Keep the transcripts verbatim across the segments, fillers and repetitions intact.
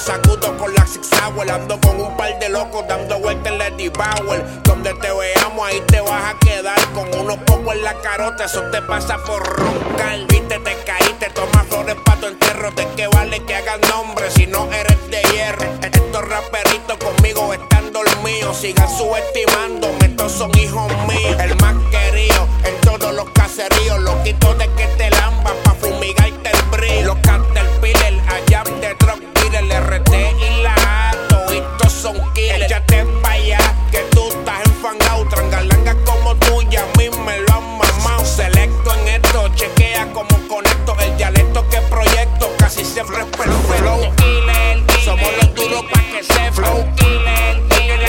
sacudo con la Six Hour. Ando con un par de locos dando vueltas en Lady Power. Donde te veamos ahí te vas a quedar con unos pocos en la carota, eso te pasa por roncar. Viste, te caíste, toma flores pa' tu entierro. ¿De qué vale que hagas nombre si no eres de hierro? Estos raperitos conmigo están dormidos, sigan subestimándome, estos son hijos míos. El más querido en todos los caseríos, loquito de que te lambas pa' fumigarte el brillo. Los Caterpillar, allá de Truck Dealer, el R T y la A, toditos son killers. Échate pa' allá, que tú estás enfangado, trangalanga como tuya, a mí me lo han mamado. Selecto en esto, chequea como conecto, el dialecto que proyecto casi siempre es perfecto. Flow killer, somos los duros pa' que se flow killer.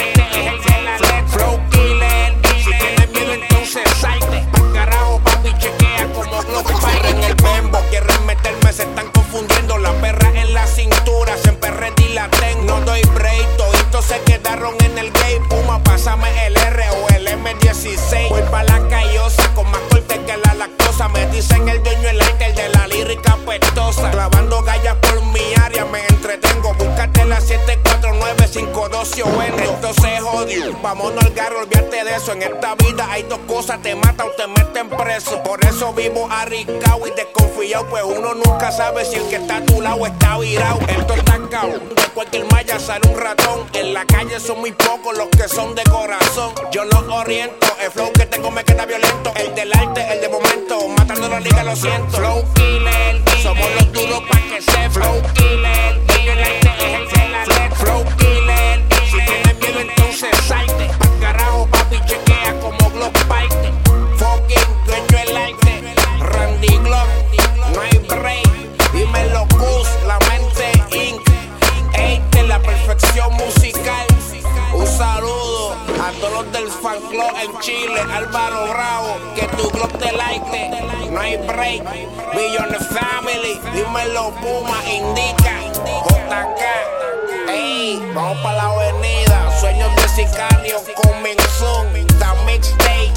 Flow killer, si tienes miedo entonces salte pa' carajo, papi, chequea como Glock Fighter. En el bembo quieren meterme, se están confundiendo. La perra en la cintura, siempre ready la tengo. No doy break, toditos se quedaron en el gay. Puma, pásame el R o el M dieciséis. Voy pa' la callosa con más corte que la lactosa. Me dicen el dueño el arte, el de la lírica apestosa. Clavando gallas por mi área me entretengo. Búscate la siete cuatro nueve cinco dos si bueno. Esto se jodió, vámonos al garro, olvídate de eso. En esta vida hay dos cosas, te mata o te meten preso. Por eso vivo arriesgado y desconfiado, pues uno nunca sabe si el que está a tu lado está virado. Esto está cabrón, de cualquier malla sale un ratón. En la calle son muy pocos los que son de corazón. Yo los oriento, el flow que tengo me queda violento. El del arte, el de momento, matando la liga, lo siento. Flow killer, somos los duros pa' que se flow killer. El arte es el de la letra. Flow killer, si tienes miedo entonces salte pa' carajo, papi, chequea como Glock Fighter. Fucking dueño el arte, Randy Glock, no hay break. Dímelo Gus, la mente inc. Este la perfección musical. Un saludo a todos los del fan club en Chile, Álvaro Bravo, que tu Glock te like, no hay break. Billion Family, dímelo Puma, indica J K. Ey, vamos pa' la avenida, sueños de sicario, coming soon, the mixtape.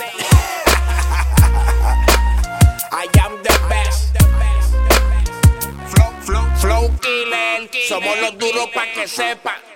I am the best. Flow, flow, flow killer, somos los duros pa' que sepa.